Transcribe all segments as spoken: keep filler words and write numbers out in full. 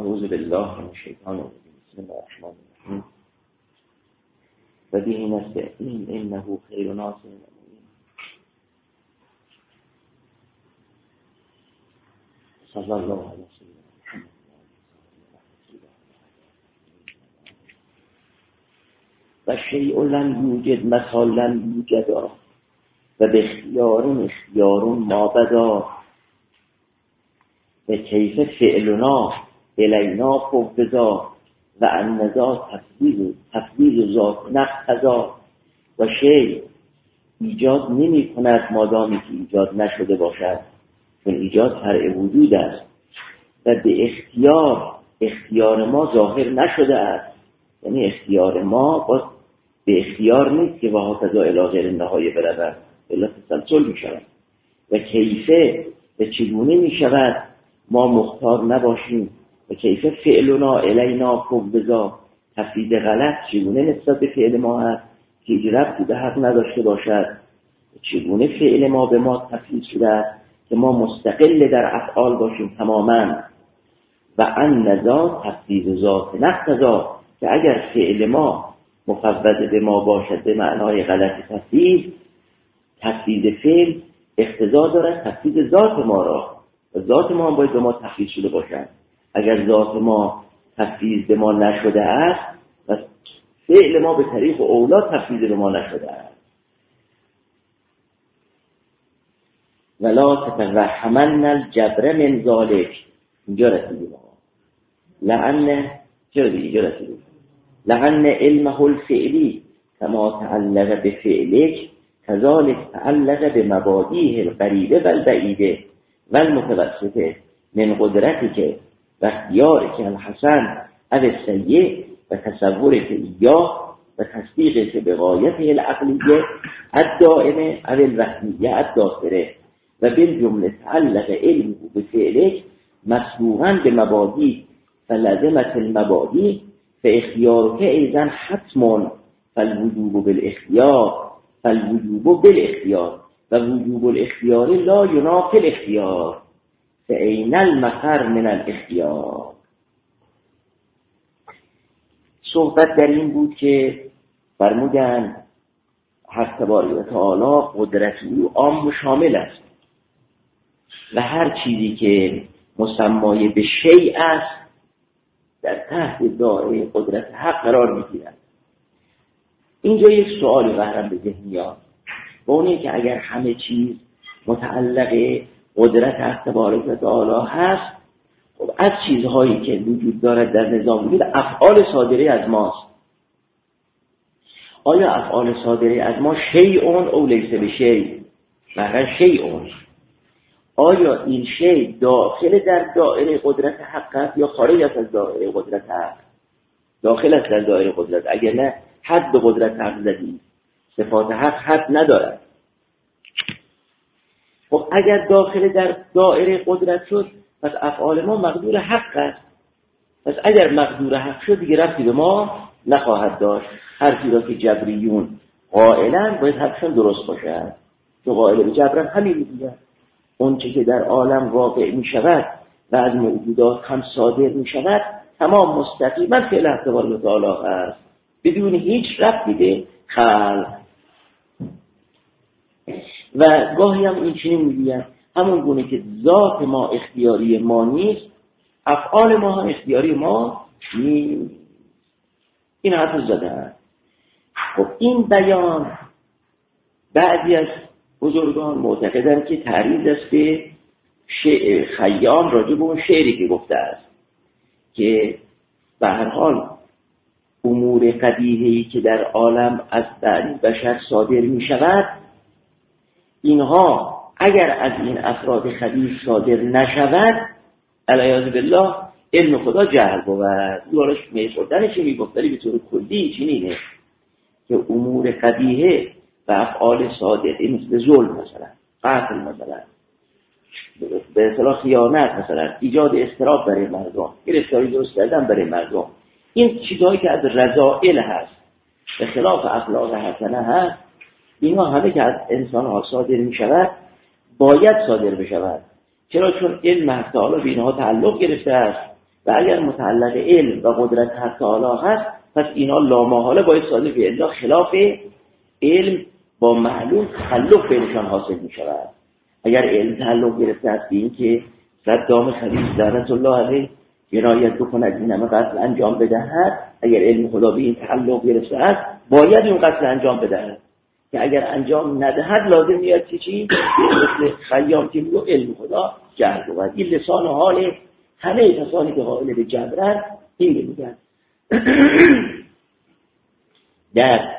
اعوذ بالله من الشیطان الرجیم. بسم الله الرحمن الرحیم. و به نستعین انه خیر ناصر المؤمنین. صلی الله علیه و سلم. و شیء لم یوجد مثال لم یوجدا و به اختیارون اختیارون ما بدا و کیف فعلنا الینا فوقذا و انذا تفویض تفویض ذات نقضا و شیء ایجاد نمی کند مادامی که ایجاد نشده باشد، چون ایجاد فرع وجود است و به اختیار اختیار ما ظاهر نشده است. یعنی اختیار ما باز به اختیار نیست که واها تزا الی غیر نهایه برود، الا تسلسل می شود. و کیفه به چگونه می شود ما مختار نباشیم و کیفه فعلنا الینا فوقذا تفویض غلط چگونه نسبت به فعل ما هست که هیچ ربطی به حق نداشته باشد، چگونه فعل ما به ما تفویض شده است که ما مستقل در افعال باشیم تماما. و ان نذا تفویض ذات نقضا که اگر فعل ما مفوض به ما باشد به معنای غلط تفویض، تفویض فعل اقتضا دارد تفویض ذات ما را و ذات ما هم باید به ما تفویض شده باشد. اگر ذات ما تفویض به ما نشده است پس فعل ما به طریق اولا تفویض به ما نشده است. ولا تتوهمن الجبر من ذلک. اینجا رسیدیم لعن چرا دیگه رسیدیم لعن علمه الفعلی کما تعلق به فعلک کذالک تعلق به مبادیه القریبه و البعیده و المتوسطه من قدرتک و اختیارک الحسن او السیء و تصورک ایاه و تصدیقک به غایته العقلیه الدائمه او الوهمیه الداخله و بالجمله تعلق علمه به فعلک مسبوقا به مبادی فلزمت المبادی فاختیارک ایضا حتم فالوجوب بالاختیار فالوجوب بالاختیار و وجوب الاختیار لا ینافی الاختیار فأین المفر من الاختیار. صحبت در این بود که فرمودن حق تبارک و تعالی قدرت او عام و شامل است و هر چیزی که مسمای به شیء است در تحت دایره قدرت حق قرار می‌گیرد. اینجا یک سوالی قهرم به ذهن میاد و اونه که اگر همه چیز متعلق قدرت حق تبارک و تعالی هست، خب از چیزهایی که وجود دارد در نظام وجود افعال صادره از ماست. آیا افعال صادره از ما شیئون او لیس به شیء؟ مثلا شیئون، آیا این شیء داخل در دایره قدرت حق است یا خارج از دایره قدرت حق؟ داخل است در دایره قدرت، اگر نه حد به قدرت حق زدی. صفات حق حد ندارد. خب اگر داخل در دایره قدرت شد پس افعال ما مقدور حق است. پس اگر مقدور حق شد دیگه ربطی به ما نخواهد داشت. حرفی را که جبریون قائلن باید حرفشون درست باشد، چون قائل به جبرن همین میگن اون چه که در عالم واقع می شود و از موجودات هم صادر می شود تمام مستقیما فعل حق تبارک و تعالی است بدون هیچ ربطی به خلق. و گاهی هم این چنین میگن همون گونه که ذات ما اختیاری ما نیست، افعال ما هم اختیاری ما نیست. این حرف زدن. خب این بیان بعضی از بزرگان معتقدن که تعریض است به شعر خیام راجع به اون شعری که گفته است که به هر حال امور قبیحه‌ای که در عالم از بنی بشر صادر می شود، اینها اگر از این افراد خبیث صادر نشود علیاذ بالله علم خدا جهل بود. یارش میشوردن چه میگفت ولی به طور کلی چنینه که امور قبیحه و افعال صادقه مثل ظلم مثلا، قتل مثلا، به اصطلاح خیانت مثلا، ایجاد اضطراب برای مردم، گرفتاری درست کردن برای مردم، این چیزهایی که از رذائل هست به خلاف اخلاق حسنه هست، اینها همه که از انسان ها صادر می شود باید صادر بشود. چرا؟ چون علم حق تعالی به اینها تعلق گرفته است و اگر متعلق علم و قدرت حق تعالی هست، پس اینا لامحاله باید صادق به الله خلاف علم با معلوم تخلف بینشان حاصل می شود. اگر علم تعلق گرفته است به این که صدام خبیث لعنت الله علیه جنایت بکند این همه قتل انجام بدهد، اگر علم خدا به این تعلق گرفته است باید این قتل انجام بدهد، که اگر انجام ندهد لازم میاد چی چی مثل خیام که میگو علم خدا جهل بود. این لسان حال همه کسانی که قائل به جبرن این میگن. در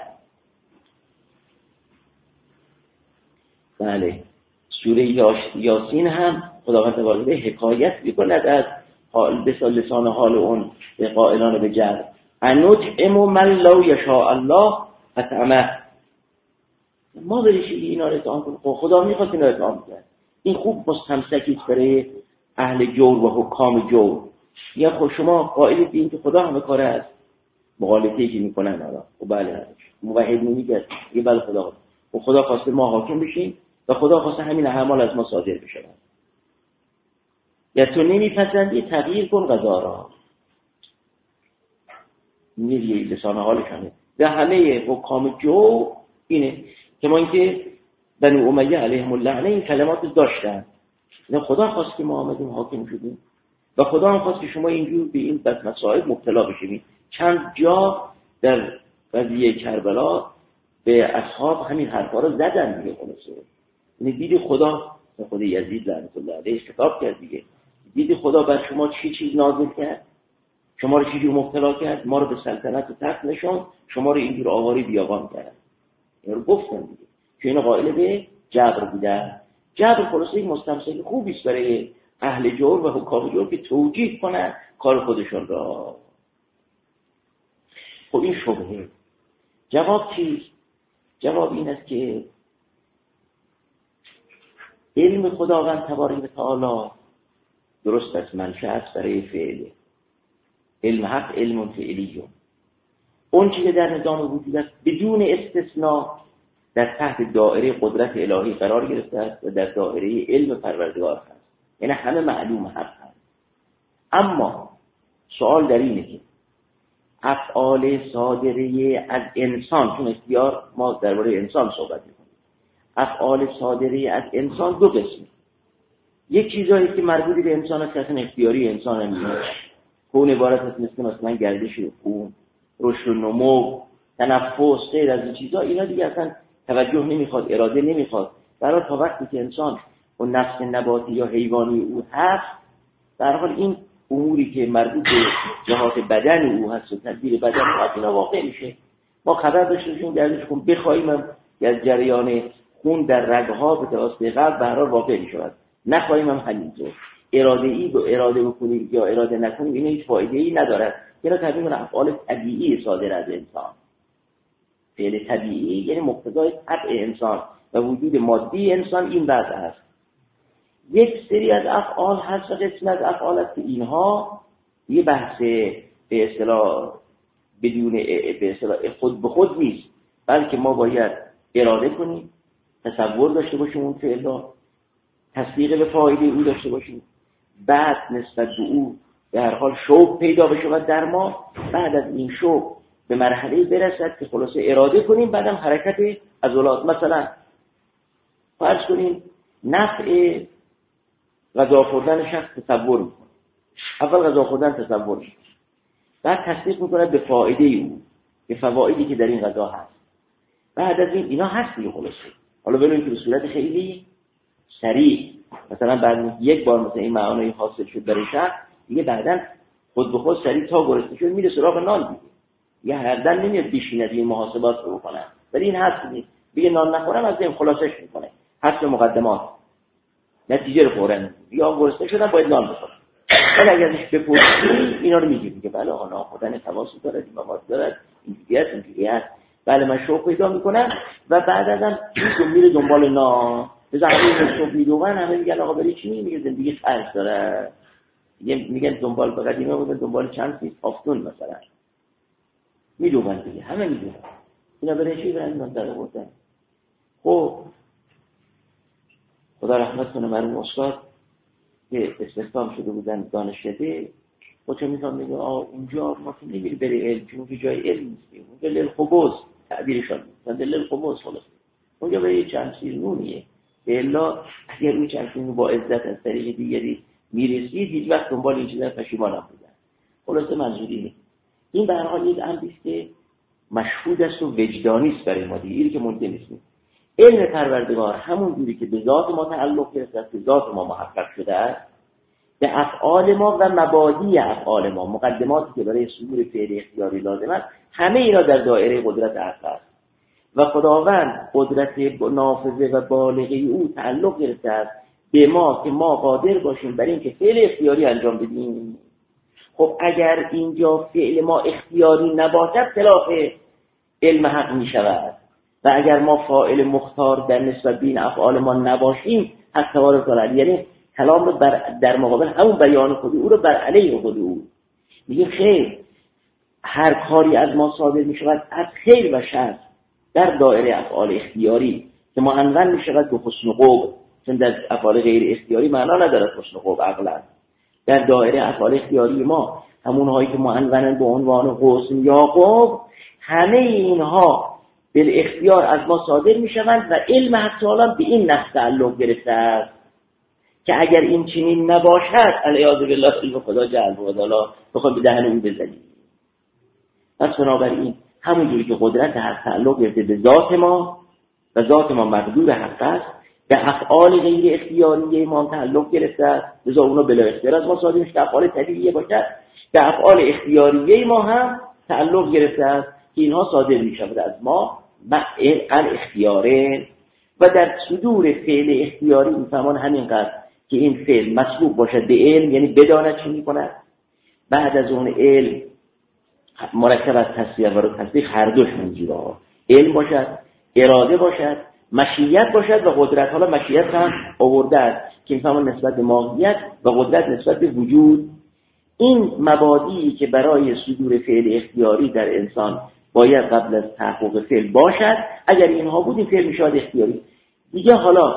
بله سوره یاسین هم خداوند تعالی حکایت می‌کند از حال به لسان حال اون به قائلان به جبر. انطعم من لو یشاء الله اطعمه. ما بریشی اینا رو اطعام کنیم. خدا میخواد اینا رو اطعام کنه. این خوب مستمسکی برای اهل جور و حکام جور. یا خود شما قائل به این که خدا همه کاره است، مغالطه‌ای که میکنن حالا و بله موحد نمیگه یه بله خدا و خدا خواسته ما حاکم بشیم و خدا خواسته همین اعمال از ما صادر بشه. یا تو نمیپسندی تغییر کن قضا را. میگه لسان حالشانه و همه حکام جو اینه که ما اینکه بنو امیه علیهم اللعنه این کلمات داشتن. نه خدا خواست که ما آمدیم حاکم شدیم و خدا هم خواست که شما اینجور به این بد مسائل مبتلا بشید. چند جا در قضیه کربلا به اصحاب همین حرفا رو زدن دیگه. خلاصه یعنی دید خدا خود یزید لعنت الله علیه خطاب کرد دیگه، دید خدا بر شما چی چیز نازل کرد، شما رو چیزی مبتلا کرد، ما رو به سلطنت و تخت نشوند، شما رو اینجور آواری بیابان کرد. این رو گفتن دیگه که این قائل به جبر بودن. جبر خلاصه یک مستمسک خوبی است برای اهل جور و حکام جور که توجیه کنن کار خودشون را. خب این شبهه. جواب چیست؟ جواب این است که علم خداوند تبارک و تعالی درست است، منشأ است برای فعله. علم حق علم فعلیه. اون چیزی که در نظام وجود است بدون استثناء در تحت دایره قدرت الهی قرار گرفته است و در دایره علم پروردگار هست. یعنی همه معلوم حق هست. اما سوال در اینه که افعال صادره از انسان، چون اختیار ما درباره انسان صحبت می‌کنیم، افعال صادره از انسان دو قسمه. یک چیزایی که مربوط به انسان است که اصلا اختیاری انسان نمیشه. کون عبارت است مثل مثلا گردش خون، رشد و نمو، تنفس، غیر از این چیزا. اینا دیگه اصلا توجه نمیخواد، اراده نمیخواد. برای تا وقتی که انسان و نفس نباتی یا حیوانی او هست، در حال این اموری که مربوط به جهات بدن او هست و تدبیر بدن او هست اینا واقع میشه. ما خبر داشتیم گردش خون بخوایم از جریان خون در رگها به توسط قلب به هر حال واقع میشود، نخواهیم هم همینطور. اراده ای با اراده بکنیم یا اراده نکنیم این هیچ فایده ای ندارد. اینا تبیین افعال طبیعی صادر از انسان. فعل طبیعی یعنی مقتضای طبع انسان و وجود مادی انسان این وضع است. یک سری از افعال هست و قسم از افعال است که اینها یه بحث به اصطلاح بدون به اصطلاح خود به خود نیست، بلکه ما باید اراده کنیم، تصور داشته باشیم اون فعل را، تصدیق به فایده او داشته باشیم، بعد نسبت به او به هر حال شوق پیدا بشه در ما، بعد از این شوق به مرحله برسد که خلاصه اراده کنیم، بعدم حرکت عضلات. مثلا فرض کنیم نفع غذا خوردن شخص تصور میکنه، اول غذا خوردن تصور میکنه، بعد تصدیق میکنه به فایده او، به فوایدی که در این غذا هست. بعد از این اینا هست دیگه خلاصه. حالا ببینید که به صورت خیلی سریع مثلا بعد یک بار مثلا این معانی حاصل شد برای شخص، دیگه بعداً خود به خود سریع تا گرسنه شد میره سراغ نان دیگه. یه هر دن نمیاد بیشینه این محاسبات رو کنه، ولی این هست دیگه دیگه نان نخورم از این خلاصش میکنه، حتی مقدمات نتیجه رو خورن یا گرسنه شدن باید نان بخورن. ولی اگر ازش بپرسی اینا رو میگه دیگه بله آنا خودن تواصل داره، مواد داره، اینجوری است اینجوری است، بله من شوق پیدا میکنم و بعد ازم این میره دنبال نان. بذار همین صبح میدونن همه میگن آقا بری چی میگه زندگی فرض داره، میگن دنبال به قدیمه بودن دنبال چند چیز افتون مثلا میدونن دیگه همه میدونن اینا برای چی برن من در بودن. خب خدا رحمت کنه مرحوم استاد که استخدام شده بودن دانشکده با چه میخوام میگه آه اونجا ما که نمیری بری علم، چون که جای علم نیست، اونجا دل خبوز تعبیرشان میکنن، دل خبوز خلاص اونجا به یه چند چیز نونیه. الا اگر اون چند چیز با عزت از طریق دیگری میرسید هیچ وقت دنبال این چیزا پشیمان نبودن. خلاصه منظوری اینه. این به هر حال یک امری است که مشهود است و وجدانی است برای ما دیگه، اینی که ممکن نیست. علم پروردگار همون جوری که به ذات ما تعلق گرفته است، به ذات ما محقق شده است، به افعال ما و مبادی افعال ما، مقدماتی که برای صدور فعل اختیاری لازم است، همه اینا در دایره قدرت حق است و خداوند قدرت نافذه و بالغه او تعلق گرفته است به ما که ما قادر باشیم بر این که فعل اختیاری انجام بدیم. خب اگر اینجا فعل ما اختیاری نباشد خلاف علم حق می شود و اگر ما فاعل مختار در نسبت بین افعال ما نباشیم حق تبارک و تعالی، یعنی کلام رو بر در مقابل همون بیان خود او رو بر علیه خود او میگه خیر، هر کاری از ما صادر می شود از خیر و شر در دایره افعال اختیاری که معنون می شود به حسن قوب، چون در افعال غیر اختیاری معنا ندارد حسن قوب عقلا. در دایره افعال اختیاری ما همون هایی که معنونن به عنوان حسن یا قوب، همه اینها به اختیار از ما صادر می شوند و علم حق تعالی به این نقص تعلق گرفته است که اگر این چنین نباشد علیاذ بالله علم خدا جل و علا بخواد به دهن اون بزنیم. پس بنابراین همونجوری که قدرت حق تعلق گرفته به ذات ما و ذات ما مقدور حق است، به افعال غیر اختیاری ما تعلق گرفته است، لذا اونا بلا اختیار از ما صادر میشه. افعال طبیعی باشد، به افعال اختیاری ما هم تعلق گرفته است که اینها صادر میشود از ما مع الاختیاره. و در صدور فعل اختیاری میفهمان همینقدر که این فعل مسبوق باشد به علم، یعنی بداند چی میکند، بعد از اون علم مرکب از تصدیق و تصدیق هر دوش موجوده، علم باشد، اراده باشد، مشیت باشد و قدرت. حالا مشیت هم آورده است که میفهمان نسبت به ماهیت و قدرت نسبت به وجود. این مبادی که برای صدور فعل اختیاری در انسان باید قبل از تحقق فعل باشد، اگر اینها بود این فعل میشود اختیاری دیگه. حالا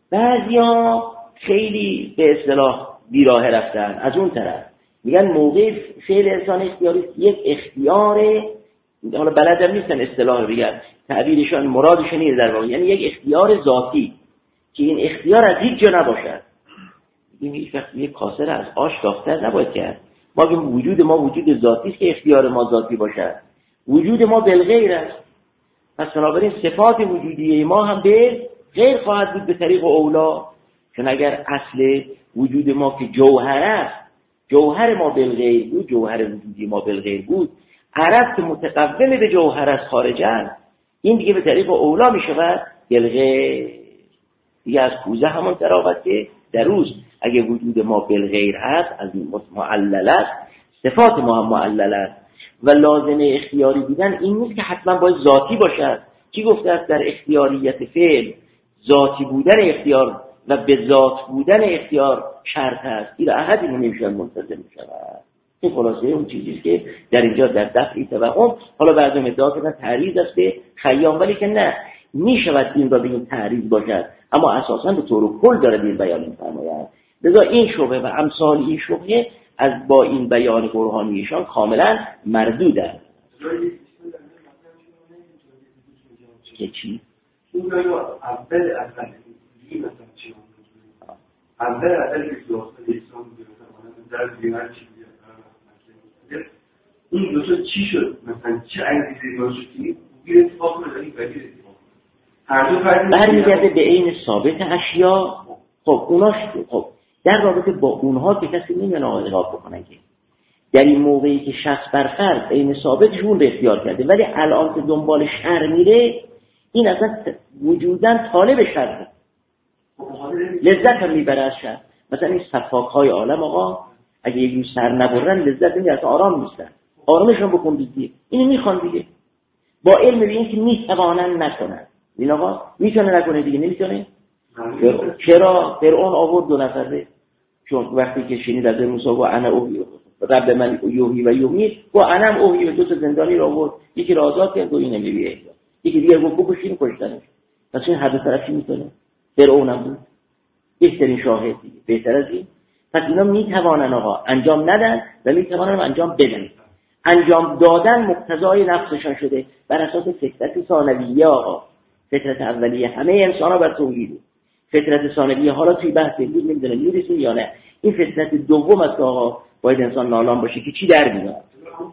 بعضیا خیلی به اصطلاح بیراه رفتن از اون طرف، میگن موقع فعل انسان اختیاری یک اختیاره، حالا بلدم نیستن اصطلاح بگن، تعبیرشان مرادشون اینه در واقع، یعنی یک اختیار ذاتی که این اختیار از هیچ جا نباشد. این هیچ وقت یک کاسه از آش داختر نباید کرد. ما که وجود ما وجود ذاتی است که اختیار ما ذاتی باشد، وجود ما بالغیر است. پس بنابراین صفات وجودی ما هم به غیر خواهد بود به طریق اولا، چون اگر اصل وجود ما که جوهر است، جوهر ما بالغیر بود، جوهر وجودی ما بالغیر بود، عرب که متقوم به جوهر از خارجن، این دیگه به طریق اولا می شود بالغیر. دیگه از کوزه همون تراوت که در روز اگه وجود ما بالغیر هست، از معلل است، صفات ما هم معلل است و لازمه اختیاری بودن این نیست که حتما باید ذاتی باشد. کی گفته است در اختیاریت فعل ذاتی بودن اختیار و به ذات بودن اختیار شرط است؟ این احدی نمیشه منتظم می شود. این خلاصه اون چیزی که در اینجا در دفعی توهم، حالا بعضی ادعا کردن تعریض است به خیام، ولی که نه، می شود این را به این تعریض باشد، اما اساساً به طور کل داره این بیان می‌فرماید. لذا این شبهه و امثال این شبهه از با این بیان برهانیشان کاملا مردود است. که چی؟ اون رو اول اول دیگه مثلا چی اول اول که داخل اسلام در دیوار چی بود؟ این دوتا چی شد؟ مثلا چه انگیزه داشت که این اتفاق رو داریم ولی اتفاق هر دو فرد برمیگرده به عین ثابت اشیا. خب اونا خب در رابطه با اونها که کسی نمیونه آغاز بکنن که در این موقعی که شخص بر فرد عین ثابتشون به اختیار کرده، ولی الان که دنبال شر میره، این اصلا وجوداً طالب شر، لذت هم میبره از شر. مثلا این صفاک های عالم آقا اگه یک روز سر نبرن لذت نمیبرن، اصلا آرام نیستن، آرامشون بکن دیگه. اینو میخوان دیگه با علم به این که میتوانن نکنن. این آقا میتونه نکنه دیگه، نمیتونه. چرا فرعون آورد دو نفره؟ چون وقتی که شنید از موسی و انا اوحی رب من یوحی و یومی و انم اوحی، دو تا زندانی رو آورد، یکی رو آزاد کرد و این نمیبیه، یکی دیگه گفت بکشین کشتنش. پس این هر دو طرفی میتونه. فرعون هم بود بهترین شاهد دیگه، بهتر از این. پس اینا میتوانن آقا انجام ندن و میتوانن انجام بدن. انجام دادن مقتضای نفسشان شده بر اساس فطرت ثانویه. آقا فطرت اولیه همه انسان ها بر توحیده، فطرت ثانویه حالا توی بحث بود نمیدونه میرسیم یا نه. این فطرت دوم است که آقا باید انسان نالان باشه که چی در میاد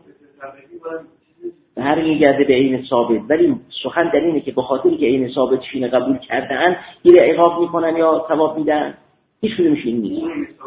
هر میگرده به عین ثابت. ولی سخن در اینه که به خاطری که عین ثابت شینه قبول کردن گیر عقاب میکنن یا ثواب میدن، هیچ کدومش این نیست.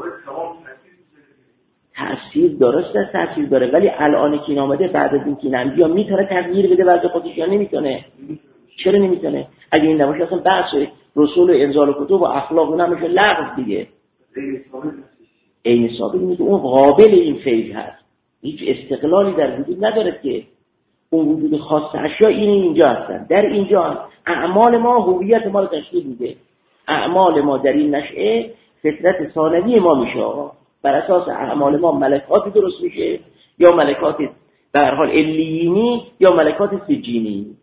تأثیر درست است، تأثیر داره، ولی الان که این آمده بعد از این که این انبیا میتونه تغییر بده وضع خودش یا نمیتونه؟ چرا نمیتونه؟ اگه این نباشه اصلا بحث رسول و انزال و کتب و اخلاق اون همشه لغو دیگه. عین ثابت اینه که اون قابل این فیض هست، هیچ استقلالی در وجود نداره که اون وجود خاص اشیا این اینجا هستن. در اینجا اعمال ما هویت ما رو تشکیل میده. اعمال ما در این نشأه فطرت ثانوی ما میشه. بر اساس اعمال ما ملکاتی درست میشه، یا ملکات به هر حال علیینی یا ملکات سجینی.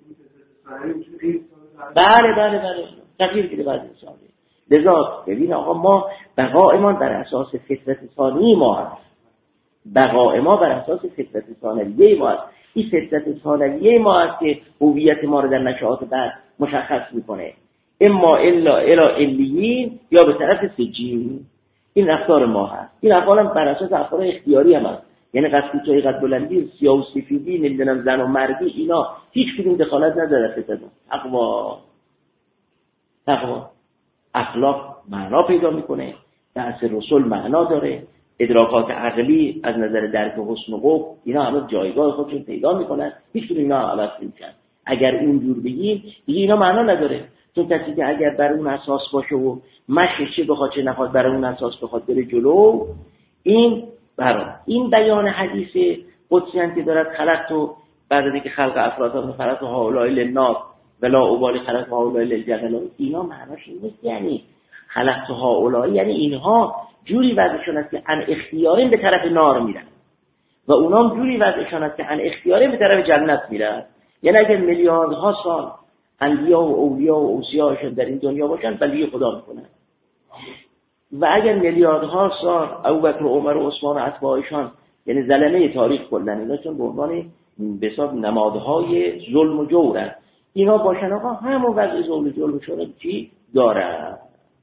بله بله بله تغییر دیده بعد انسان. لذا ببین آقا ما بقایمان بر اساس فطرت ثانوی ما هست، بقای ما بر اساس فطرت ثانویه ما هست. این فطرت ثانویه ما هست که هویت ما رو در نشأات بعد مشخص میکنه، اما الا الا علیین یا به طرف سجین. این رفتار ما هست. این رفتار هم بر اساس رفتار اختیاری هم هست، یعنی قد کوتاهی قد بلندی، سیاه و سفیدی، نمیدونم زن و مردی، اینا هیچ کدوم دخالت نداره. فطرت تقوا تقوا اخلاق معنا پیدا میکنه، بحث رسول معنا داره، ادراکات عقلی از نظر درک و حسن و قبح اینا همه جایگاه خودشون پیدا میکنن، هیچ کدوم اینا عوض نمیشن. اگر اونجور بگیم دیگه اینا معنا نداره، چون کسی که اگر بر اون اساس باشه و مشکش چه بخواد چه نخواد بر اون اساس بخواد بره جلو، این برای این بیان حدیث قدسی که دارد خلقت و بعد از اینکه خلق افراد خلقت هؤلاء للناس ولا ابالی خلقت هؤلاء للجنة، اینا معناش این نیست یعنی خلقت هؤلاء یعنی اینها جوری وضعشون است که ان اختیارین به طرف نار میرن و اونام جوری وضعشون است که ان اختیارین به طرف جنت میرن. یعنی اگر میلیاردها سال انبیا و اولیا و اوصیاءشون در این دنیا باشن ولی خدا میکنن، و اگر میلیاردها سال ابوبکر و عمر و عثمان و اتباعشان یعنی زلمه تاریخ کردن اینا چون به عنوان به حساب نمادهای ظلم و جور اینا باشن، آقا همون وضع ظلم و جور شده چی داره.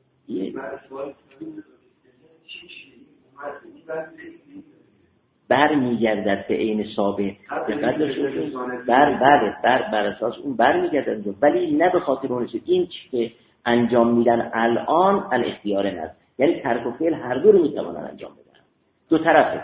بر میگردد به عین ثابت دقت داشته بر بر بر بر اساس اون بر میگردد، ولی نه به خاطر اون چیز این که انجام میدن الان الاختیار نه، یعنی ترک و فعل هر دو رو میتونن انجام بدن، دو طرفه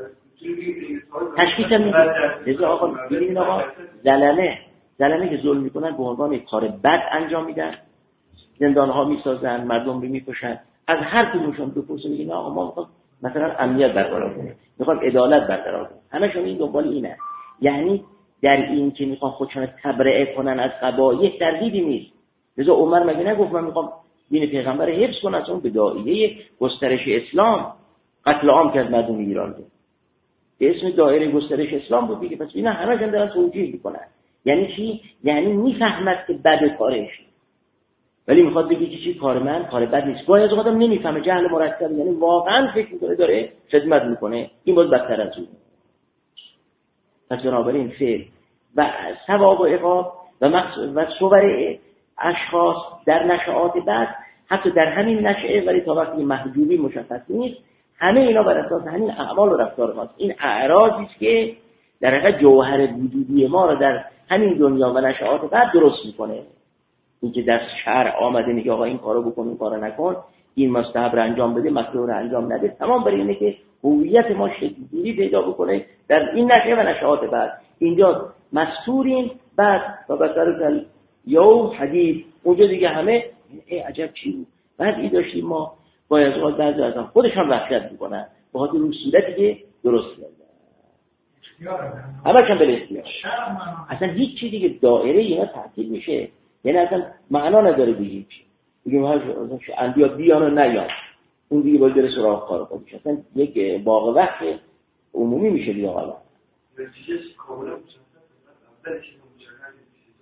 تشخیص میده. لذا آقا ببینید آقا زلمه زلمه که ظلم میکنن به عنوان کار بد انجام میدن، زندانها میسازن، مردم رو میکشن، از هر کدومشون بپرسه بگین آقا ما میخوام مثلا امنیت برقرار کنیم، میخوام عدالت برقرار کنیم، همشون این دنبال اینه. یعنی در این که میخوان خودشون تبرئه کنن از قبایح تردیدی نیست. لذا عمر مگه نگفت من میخوام دین پیغمبر حفظ کنم، اصلا به داعیه گسترش اسلام قتل عام کرد مردم ایران رو، به اسم دایره گسترش اسلام بود دیگه. پس اینا همشون دارن توجیه میکنن. یعنی چی؟ یعنی میفهمد که بد کارش، ولی میخواد بگه که چی کار من کار بد نیست. گاهی از آدم نمیفهمه، جهل مرکب، یعنی واقعا فکر میکنه داره خدمت میکنه، این باز بدتر از اون. پس بنابراین فعل و ثواب و عقاب و مقصود و صور اشخاص در نشأات بعد، حتی در همین نشأه ولی تا وقتی محجوبی مشخص نیست، همه اینا بر اساس همین اعمال و رفتار ماست. این اعراضی است که در حقیقت جوهر وجودی ما رو در همین دنیا و نشأات بعد درست میکنه. این که در شرع آمده میگه آقا این کارو بکن این کارو نکن، این مستحب رو انجام بده مکروه رو انجام نده، تمام برای اینه که هویت ما شکل‌گیری پیدا بکنه در این نشأه و نشأات بعد. اینجا مستورین بعد و بسر یوم حدیث، اونجا دیگه همه ای عجب چی بود. بعد ای داشتیم ما باید از بعضی از خودش هم وحشت میکنن به خاطر اون صورتی که درست کرده، همه کم به اختیار. اصلا هیچ چی دیگه دایره اینا تعطیل میشه، یعنی اصلا معنا نداره به هیچ. بگیم انبیا بیان و نیان، اون دیگه باید بره سراغ کار خودش. اصلا یک باغ وقت عمومی میشه دیگه. حالا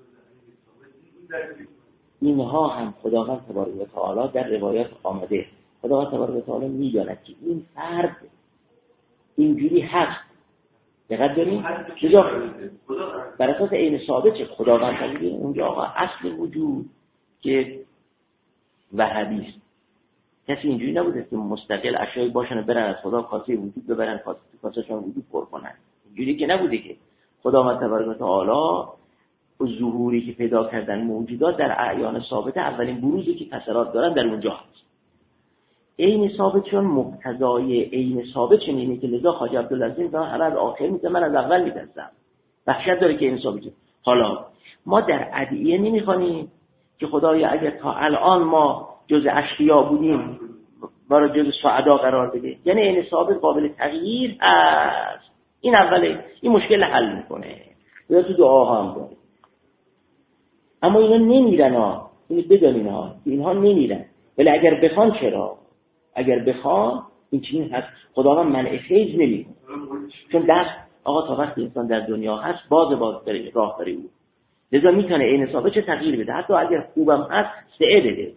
اینها هم خداوند تبارک و تعالی در روایات آمده خدا تبارک و تعالی میداند که این فرد اینجوری هست. دقت داریم چیزا بر اساس عین ثابت چه خداوند تعالی اونجا آقا اصل وجود که وحدی است. کسی اینجوری نبوده که مستقل اشیایی باشن و برن از خدا کاسه وجود ببرن کاسه کاسهشون وجود پر کنن. اینجوری که نبوده که خداوند تبارک و تعالی ظهوری که پیدا کردن موجودات در اعیان ثابته اولین بروزی که کسرات دارن در اونجا هست. عین ثابت چون مقتضای عین ثابت چنینه که لذا خواجه عبدالعظیم تا هر از آخر میگه من از اول میدونم. وحشت داره که این ثابت. حالا ما در ادعیه نمیخوانیم که خدایا اگر تا الان ما جز اشقیا بودیم ما رو جز سعدا قرار بده. یعنی عین ثابت قابل تغییر است. این اوله این مشکل حل میکنه. یا تو دعا هم داره. اما اینا نمیرن ها. اینو بدونین ها. اینها نمیرن. ولی اگر بخوان چرا؟ اگر بخوان این چیزی هست خداوند منع فیض نمیکنه. چون دست آقا تا وقتی انسان در دنیا هست باز باز داره راه داره او. لذا میتونه عین ثابت چه تغییر بده. حتی اگر خوبم هست سعه بده.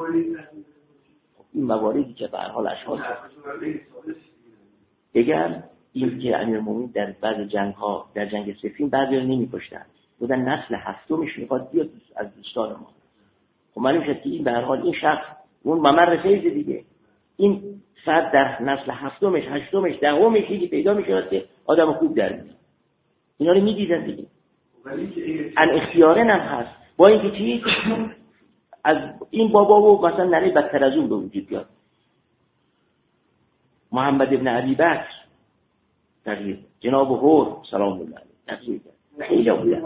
این مواردی که به هر حال اشخاص اگر این که امیرالمومنین در بعض جنگ ها در جنگ صفین بعضی رو نمی‌کشتن. بودن نسل هفتمش میخواد بیاد از دوستان ما. خب معلوم شد که این به هر حال این شخص اون ممر فیض دیگه. این فرد در نسل هفتمش، هشتمش، دهمش که پیدا میشه که آدم خوب در میاد. اینا رو میدیدن دیگه. ان اختیاره هم هست. با اینکه چی از این بابا و مثلا نره بدتر از اون به وجود بیاد. محمد ابن عبی بکر تغییر، جناب هور سلام الله علیه تغییر کرد. خیلی بوده.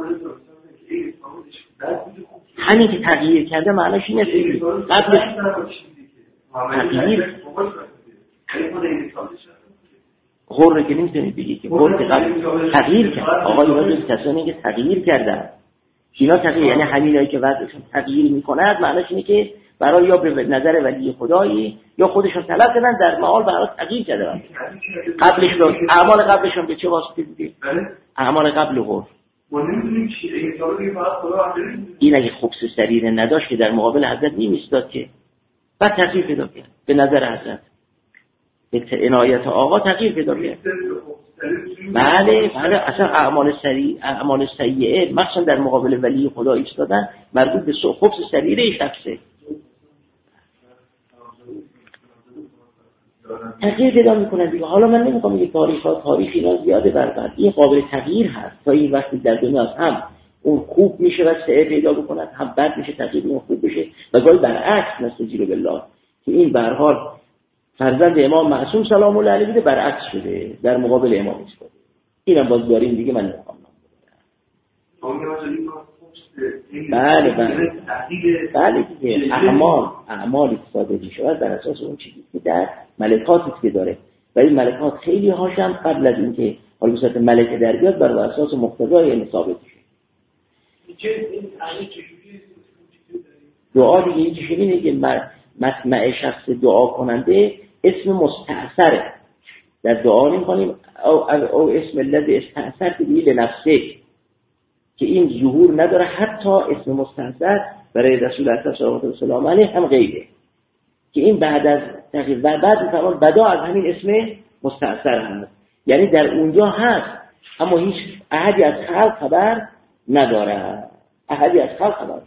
همین که تغییر کرده معناش اینه که قبلش تغییر هور که نمیتونی بگی که هور که قبل تغییر کرد. آقا اینا جز کسانی که تغییر کردن اینا تغییر یعنی همینایی که وضعشون تغییر میکنند معناش اینه که برای یا به نظر ولی خدایی یا خودشون طلب کردن در معال برای تغییر کردن. قبلش رو اعمال قبلشون به چه واسطه بوده؟ اعمال قبل هور این اگه خبث سریره نداشت که در مقابل حضرت نمیستاد که بعد تغییر پیدا کرد به نظر حضرت به عنایت آقا تغییر پیدا کرد. بله بله اصلا اعمال سریع اعمال سیئه مثلا در مقابل ولی خدا ایستادن مربوط به خبث سریره شخصه تغییر پیدا میکنن دیگه. حالا من نمیخوام یه تاریخ ها تاریخ اینا زیاده بربند این قابل تغییر هست تا این وقتی در دنیا هم اون خوب میشه و سعه پیدا بکنن هم بد میشه تغییر اون خوب بشه و گاهی برعکس نستجیب بالله که این به هر حال فرزند امام معصوم سلام الله علیه بوده برعکس شده در مقابل امام ایستاده. اینم باز داریم دیگه من نمیخوام بله بله بله دیگه اعمال اعمالی که صادر میشود بر اساس اون چیزی که در ملکاتی که داره و این ملکات خیلی هاشم قبل از اینکه حالا به صورت ملکه در بیاد بر اساس مقتضای این ثابت میشه. دعا دیگه این چیزی اینه که مسمع شخص دعا کننده اسم مستعصره در دعا نمی‌کنیم او, او اسم الذی استعصر به نفسه که این ظهور نداره حتی اسم مستعصر برای رسول الله صلی الله علیه و آله هم غیبه که این بعد از تغییر و بعد میفهمون بدا از همین اسم مستعصر هست یعنی در اونجا هست اما هیچ احدی از خلق خبر نداره احدی از خلق خبر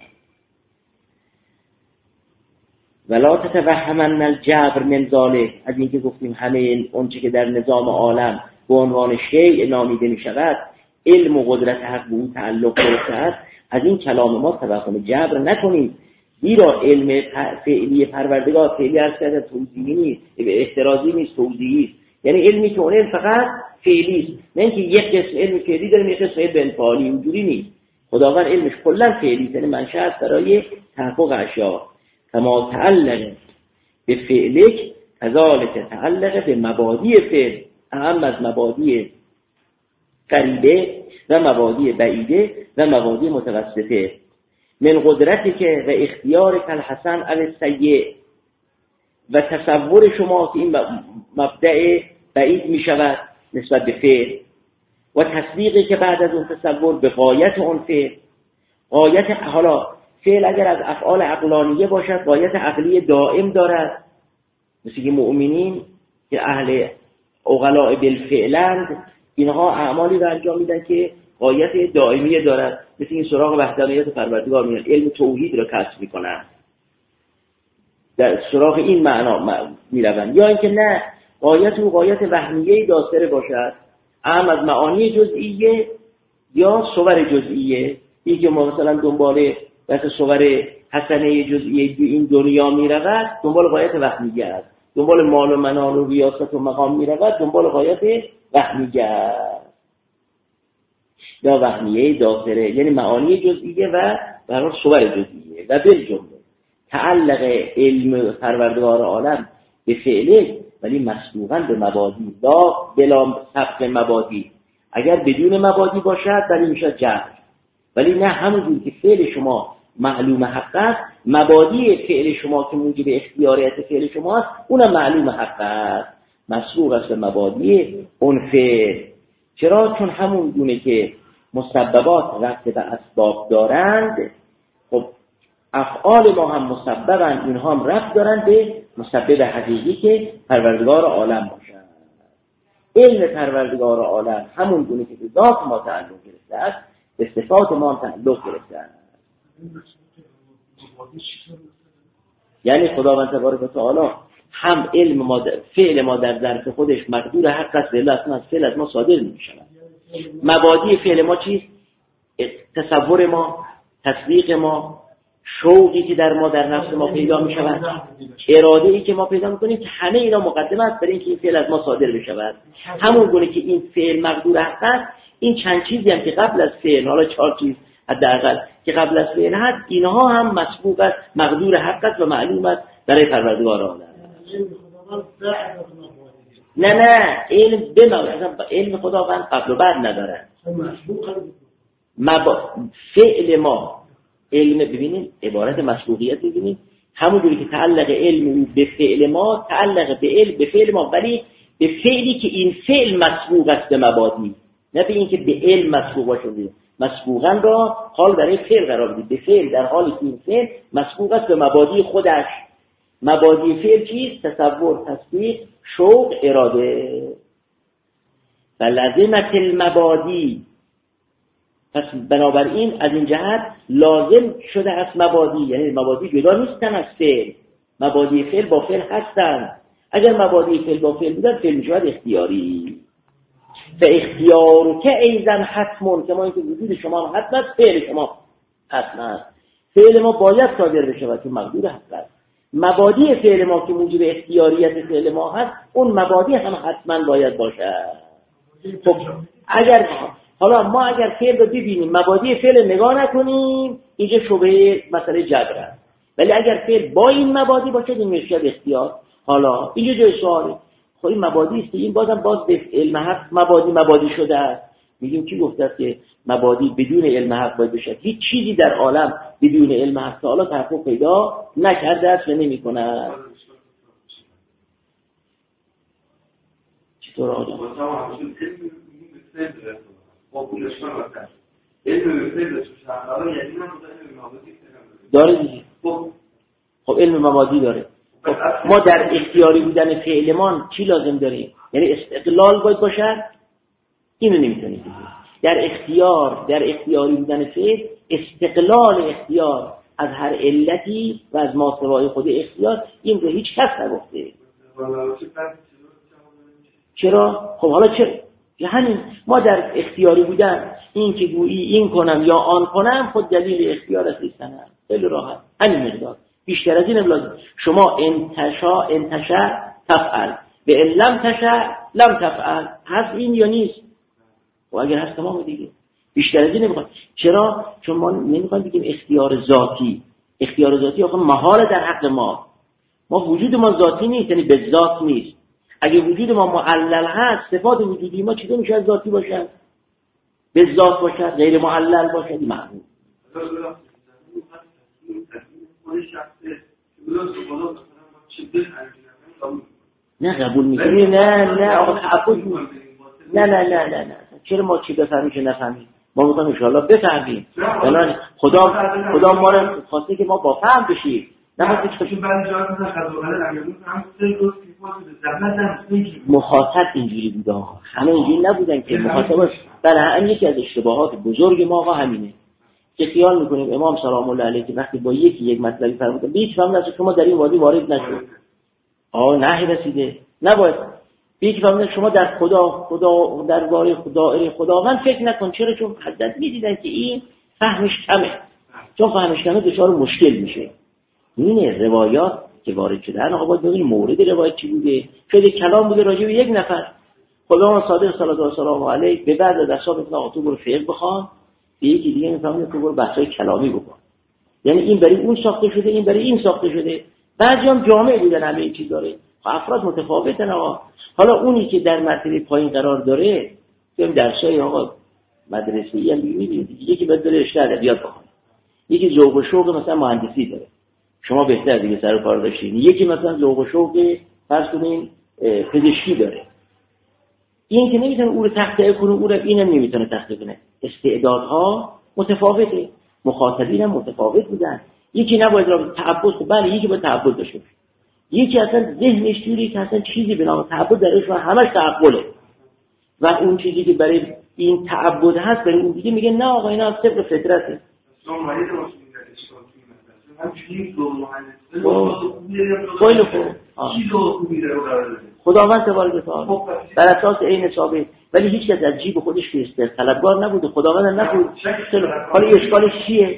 ولا تتوهمن الجبر من ذلك از اینکه گفتیم همه اون چیزی که در نظام عالم به عنوان شیء نامیده می شود علم و قدرت حق به اون تعلق داشته است از این کلام ما توهم جبر نکنید زیرا علم فعلی پروردگار فعلی هست که توضیحی نیست احترازی نیست توضیحی یعنی علمی که اون فقط فعلی است نه اینکه یک قسم علم فعلی داریم یک قسم علم انفعالی اونجوری نیست خداوند علمش کلا فعلی یعنی منشأ است برای تحقق اشیاء کما تعلق به فعلک کذالک تعلق به مبادی فعل اهم از مبادی قریبه و مبادی بعیده و مبادی متوسطه من قدرتی که و اختیار کل حسن علی سیء و تصور شما که این مبدأ بعید می شود نسبت به فعل و تصدیقی که بعد از اون تصور به غایت اون فعل غایت حالا فعل اگر از افعال عقلانیه باشد غایت عقلی دائم دارد مثل که مؤمنین که اهل عقلاء بالفعلند، اینها اعمالی رو انجام میدن که غایت دائمی دارد، مثل این سراغ وحدانیت پروردگار میرن، علم توحید رو کسب میکنن، در سراغ این معنا میروند. یا اینکه نه، غایت و غایت وهمیه داستره باشد، اهم از معانی جزئیه یا صور جزئیه. این که ما مثلا دنبال بحث صور حسنه جزئیه این دنیا میرود، دنبال غایت وهمیه است. دنبال مال و منال و ریاست و مقام میرود، دنبال غایت وهمیه است یا وهمیه داخله، یعنی معانی جزئیه و برای صور جزئیه. و بالجمله تعلق علم پروردگار عالم به فعله، ولی مسبوقاً به مبادی، لا بلا سبق مبادی. اگر بدون مبادی باشد ولی میشه جهل، ولی نه همونجور که فعل شما معلوم حق است، مبادی فعل شما که موجب اختیاریت فعل شما است اونم معلوم حق است، مسبوق است به مبادی اون فعل. چرا؟ چون همون گونه که مسببات ربط به اسباب دارند، خب افعال ما هم مسببند، اینها هم ربط دارند به مسبب حقیقی که پروردگار عالم باشد. علم پروردگار عالم همون گونه که به ذات ما تعلق گرفته است، به صفات ما تعلق گرفته است. یعنی خداوند تبارک و تعالی هم علم ما در فعل ما در ظرف خودش مقدور حق است، الا اصلا از فعل از ما صادر نمی‌شود. مبادی فعل ما چیست؟ تصور ما، تصدیق ما، شوقی که در ما در نفس ما پیدا می‌شود، اراده‌ای که ما پیدا می‌کنیم، که همه اینا مقدمه است برای اینکه این فعل از ما صادر بشود. همون گونه که این فعل مقدور حق است، این چند چیزی هم که قبل از فعل، حالا چهار چیز حداقل که قبل از فعل هست، اینها هم مسبوق است، مقدور حق است و معلوم است برای پروردگار عالم. نه نه، علم بما علم خداوند قبل و بعد نداره. مب... فعل ما علم، ببینید عبارت مسبوقیت ببینید، همونجوری که تعلق علم به فعل ما تعلق به علم به فعل ما، ولی به فعلی که این فعل مسبوق است به مبادی، نه به این که به علم مسبوق باشه. مسبوقاً را حال برای فعل قرار بدید، به فعل در حالی که این فعل مسبوق است به مبادی خودش. مبادی فعل چیست؟ تصور، تصدیق، شوق، اراده. فلزمت المبادی، پس بنابراین از این جهت لازم شده است مبادی، یعنی مبادی جدا نیستن از فعل، مبادی فعل با فعل هستند. اگر مبادی فعل با فعل بودن، فعل میشود اختیاری. فاختیار که ایزن حتمون، که ما اینکه وجود شما هم حتم است، فعل شما حتم است. فعل ما باید صادر بشه که مقدور حق است. مبادی فعل ما که موجب اختیاریت فعل ما هست، اون مبادی هم حتما باید باشه. خب اگر حالا ما اگر فعل رو ببینیم مبادی فعل نگاه نکنیم، اینجا شبهه مسئله جبر است. ولی اگر فعل با این مبادی باشه، این میشه اختیار. حالا اینجا جای سواله، خب این مبادی است، این بازم باز به علم حق مبادی مبادی شده است. میگیم کی گفته است که مبادی بدون علم حق باید بشه؟ هیچ چیزی در عالم بدون علم حق تعالی تحقق پیدا نکرده است و نمی‌کند. چطور آقا؟ داره دیگه. خب علم مبادی داره. خب ما در اختیاری بودن فعلمان چی لازم داریم؟ یعنی استقلال باید باشه؟ اینو نمیتونید. در اختیار، در اختیاری بودن فعل، استقلال اختیار از هر علتی و از ماسوای خود اختیار، این به هیچ کس نگفته. چرا؟ خب حالا چرا؟ همین ما در اختیاری بودن، این که گویی این کنم یا آن کنم، خود دلیل اختیار است نیستن. خیلی راحت، همین مقدار. بیشتر از این لازم. شما انتشا انتشا تفعل، به لم تشا لم تفعل، هست این یا نیست؟ و اگر هست تمام دیگه، بیشتر از این نمیخواد. چرا؟ چون ما نمیخوایم بگیم اختیار ذاتی. اختیار ذاتی آخه محال در حق ما. ما وجود ما ذاتی نیست، یعنی به ذات نیست. اگه وجود ما معلل هست، صفات وجودی ما چطور میشه ذاتی باشه؟ به ذات باشه، غیر معلل باشه، معلوم. نه قبول میکنی؟ نه نه آقا تعبد نه نه نه نه نه چرا ما چی بفهمیم چه نفهمیم؟ ما میخوایم ان شاء الله بفهمیم. الان خدا خدا ما رو خواسته که ما با فهم بشیم. نخواست چون بعضی جاها مثلا قضاوت امیرمون هم سه روز فیفا زحمت هم مخاطب اینجوری بوده، همه اینجوری نبودن که مخاطب. برای همین یکی از اشتباهات بزرگ ما آقا همینه که خیال میکنیم امام سلام الله علیه که وقتی با یکی یک مطلبی فرمودن هیچ فهم نشه شما در این وادی وارد نشید، آه نه رسیده، نباید هیچ فهم شما در خدا خدا درباره خدا خداوند فکر نکن. چرا؟ چون حضرت میدیدن که این فهمش کمه، چون فهمش کمه دچار مشکل میشه. این روایات که وارد شدن آقا باید ببینید مورد روایت چی بوده. شده کلام بوده راجع به یک نفر، خداوند صادق صلی الله علیه و آله به بعد از اصحاب اطلاع تو برو فقه بخوان، به یکی دیگه میفهمه تو برو بحثای کلامی بکن. یعنی این برای اون ساخته شده، این برای این ساخته شده. بعضی هم جامع بودن همه چیز داره، افراد متفاوتن آقا. حالا اونی که در مرتبه پایین قرار داره ببین درسای آقا مدرسه‌ای هم می‌بینید، یکی بعد بره رشته ادبیات بخونه، یکی ذوق و شوق مثلا مهندسی داره، شما بهتر دیگه سر کار داشتین، یکی مثلا ذوق و شوق فرض کنین پزشکی داره. این که نمیتونه او رو تخته کنه، او رو اینم نمیتونه تخته کنه. استعدادها متفاوته، مخاطبین هم متفاوت بودن. یکی نباید را تعبد، خب بله یکی باید تعبد داشته باشه، یکی اصلا ذهنش جوری که اصلا چیزی به نام تعبد درش و همش تعبده و اون چیزی که برای این تعبد هست برای اون دیگه میگه نه آقا اینا طبق فطرته. خیلی خوب خداوند تبارک و تعالی بر اساس عین ثابت، ولی هیچ کس از جیب خودش که طلبگار نبوده، خداوند نبود. حالا اشکالش چیه؟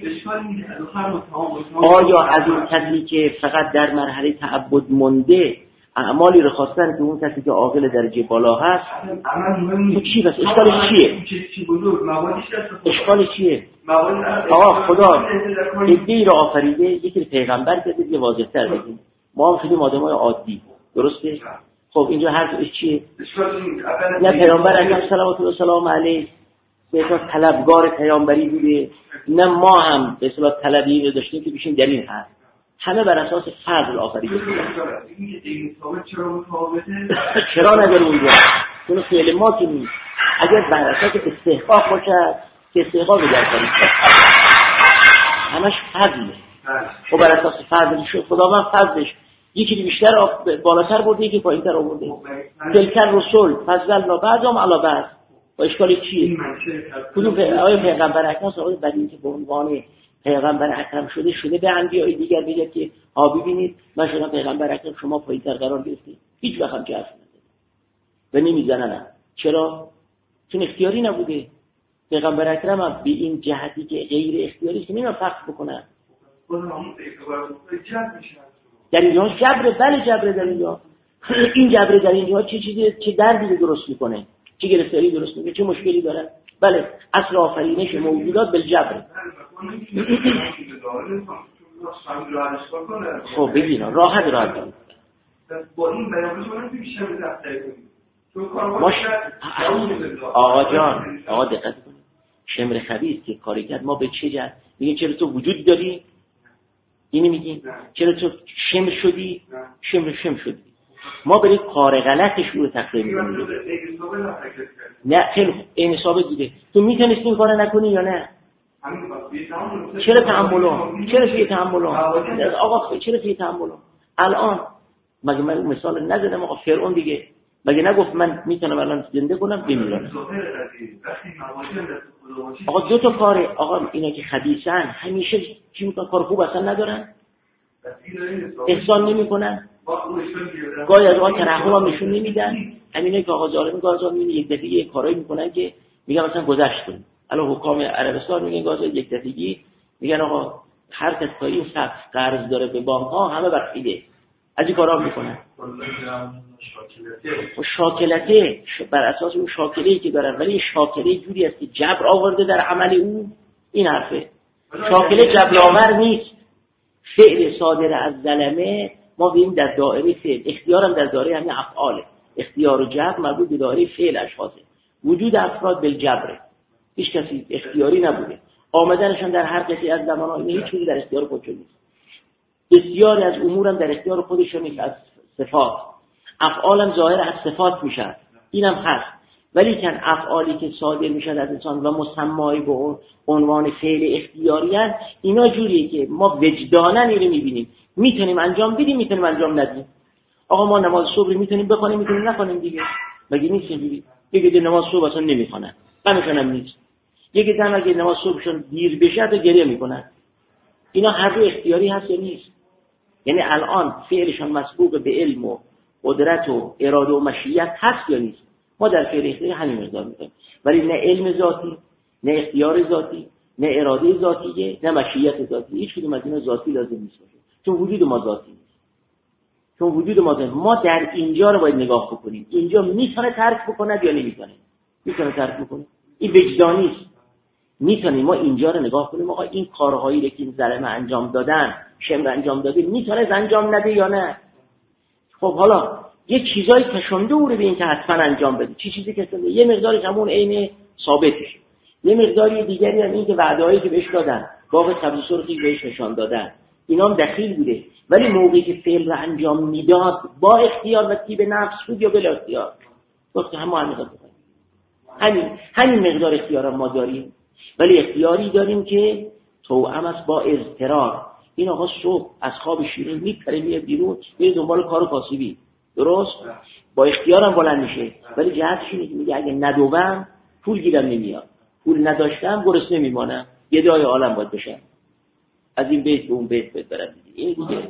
آیا از این کسی که فقط در مرحله تعبد مونده اعمالی رو خواستن که اون کسی که عاقل درجه بالا هست تو چی بس؟ اشکالش چیه؟ اشکالش چیه؟ آقا خدا ادهی رو آفریده، یکی پیغمبر کرده، یه واضح تر بگیم ما هم شدیم آدمای عادی، درسته؟ خب اینجا حرفش چیه؟ نه پیامبر اکرم صلوات الله سلام علیه به اصلا طلبگار پیامبری بوده، نه ما هم به اصطلاح طلبی رو داشتیم که بشیم در این حد. همه بر اساس فضل آفریده بودن. چرا نداره اونجا؟ چون فعل ما که نیست. اگر بر اساس استحقاق باشه که استحقاق رو در کنید همش فضله. خب بر اساس فضل شد خداوند فضلش یکی بیشتر بالاتر برده، یکی پایینتر آورده. تلکر رسول فضلنا بعضهم علی بعض. با اشکال چیه؟ کدوم آیه پیغمبر اکرم صاحب بعد اینکه به عنوان پیغمبر اکرم شده شده به انبیاء دیگر بگه که ها ببینید من شدم پیغمبر اکرم، شما پایینتر قرار گرفتید. هیچ وقت هم که حرف نزدن و نمیزنن. چرا؟ چون اختیاری نبوده. پیغمبر اکرم هم به این جهتی که غیر اختیاری است نمیدونم فخر بکنن. در اینجا جبر، بله جبر در اینجا. این جبر در اینجا چه چیزی چه دردی درست میکنه، چه گرفتاری درست میکنه، چه مشکلی داره. بله اصل آفرینش موجودات بالجبر. خب ببین راحت راحت کنید با این بیان شما نمیشه ماش... آقا جان آقا دقت کنید، شمر خبیث که کاری کرد ما به چه جهت میگیم چرا تو وجود داری؟ اینی میگیم چرا تو شمر شدی؟ شمر شمر شدی. ما برای کار غلطش رو تقریر میکنیم. نه خیلی این ثابت بوده. تو میتونستی این کارو نکنی یا نه؟ چرا تحملم؟ چرا فی تحملم؟ آقا چرا فی تحملم؟ الان مگه من مثال نزدم آقا فرعون دیگه مگه نگفت من میتونم الان زنده کنم بمیرم؟ آقا دو تا کاره آقا اینا که خبیثن همیشه چی میکنن؟ کار خوب اصلا ندارن، احسان نمیکنن، گاهی از آن ترحم هم نشون نمیدن. همینه که آقا ظالم گازا میبینی یک دفعه کارایی میکنن که میگن مثلا گذشت کن. الان حکام عربستان میگن گازا یک دفعه میگن آقا هر کس تا این سطح قرض داره به بانک ها همه بخشیده، از این کارا میکنن. و شاکلته بر اساس اون شاکله‌ای که دارن، ولی شاکله جوری است که جبر آورده در عمل اون. این حرفه شاکله جبرآور نیست. فعل صادر از ظلمه ما ببینیم در دایره فعل، اختیارم در دایره همین افعاله. اختیار و جبر مربوط به دایره فعل اشخاصه. وجود افراد بالجبر، هیچ کسی اختیاری نبوده. آمدنشان در هر کسی از زمان‌ها این هیچ چیزی در اختیار خودشون نیست. بسیاری از امورم در اختیار خودشون نیست، از صفات. افعالم ظاهر از صفات میشن، اینم هست. ولی کن افعالی که صادر میشد از انسان و مسمای به اون عنوان فعل اختیاری هست، اینا جوریه که ما وجداناً اینو میبینیم، میتونیم انجام بدیم، میتونیم انجام ندیم. آقا ما نماز صبح میتونیم بخونیم، میتونیم نخونیم دیگه، مگه نیست اینجوری؟ یکی دیگه نماز صبح اصلا نمیخونن، همینم نیست. یکی دیگه اگه نماز صبحشون دیر بشه تا گریه میکنن. اینا هر دو اختیاری هست یا نیست؟ یعنی الان فعلشون مسبوق به علم و قدرت و اراده و مشیت هست یا نیست؟ ما در فعل اختیاری همین مقدار میکنیم، ولی نه علم ذاتی، نه اختیار ذاتی، نه اراده ذاتیه، نه مشیت ذاتی. هیچ کدوم از اینا ذاتی لازم نیست، چون وجود ما ذاتی نیست. چون وجود ما ذاتی، ما در اینجا رو باید نگاه بکنیم. اینجا میتونه ترک بکنه یا نمیتونه؟ میتونه ترک بکنه. این وجدانی است. میتونیم ما اینجا رو نگاه کنیم، آقا این کارهایی رو که این ظالم انجام دادن، شمر انجام داده، میتونه انجام نده یا نه؟ خب حالا یه چیزایی کشونده او رو به این که حتما انجام بده. چی چیزی کشونده؟ یه مقدارش همون عین ثابتش، یه مقداری دیگری هم این که وعده‌هایی که بهش دادن، باغ سبز سرخی بهش نشان دادن، اینا هم دخیل بوده. ولی موقعی که فعل رو انجام میداد با اختیار و طیب نفس بود یا بلا اختیار؟ وقتی هم معلومات بکنیم همین همین مقدار اختیار ما داریم، ولی اختیاری داریم که توأم است با اضطرار. این آقا صبح از خواب شیرین میپره میاد بیرون، میره دنبال کار کاسبی، درست؟ با اختیارم بلند میشه، ولی جهتش اینه که میگه اگه ندوم پول گیرم نمیاد، پول نداشتم گرسنه میمانم، یه دعای عالم باید بشم، از این بیت به اون بیت بیت برم. این دیگه